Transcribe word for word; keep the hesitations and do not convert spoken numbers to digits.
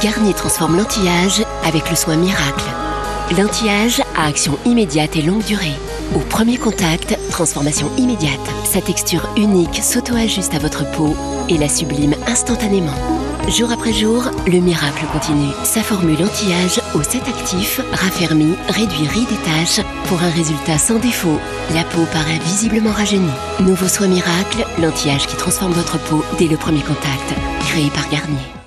Garnier transforme l'anti-âge avec le soin miracle. L'anti-âge à action immédiate et longue durée. Au premier contact, transformation immédiate. Sa texture unique s'auto-ajuste à votre peau et la sublime instantanément. Jour après jour, le miracle continue. Sa formule anti-âge aux sept actifs raffermit, réduit rides et taches pour un résultat sans défaut. La peau paraît visiblement rajeunie. Nouveau soin miracle, l'anti-âge qui transforme votre peau dès le premier contact. Créé par Garnier.